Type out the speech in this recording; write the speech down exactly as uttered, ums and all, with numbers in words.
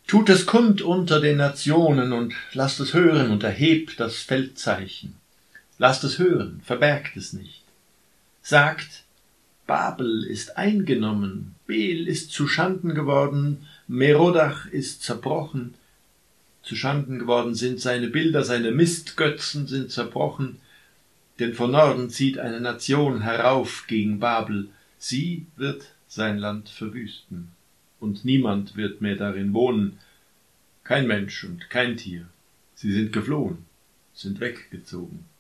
Tut es kund unter den Nationen und lasst es hören und erhebt das Feldzeichen. Lasst es hören, verbergt es nicht. Sagt, Babel ist eingenommen, Bel ist zuschanden geworden, Merodach ist zerbrochen. Zuschanden geworden sind seine Bilder, seine Mistgötzen sind zerbrochen. Denn von Norden zieht eine Nation herauf gegen Babel. Sie wird sein Land verwüsten. Und niemand wird mehr darin wohnen. Kein Mensch und kein Tier. Sie sind geflohen, sind weggezogen.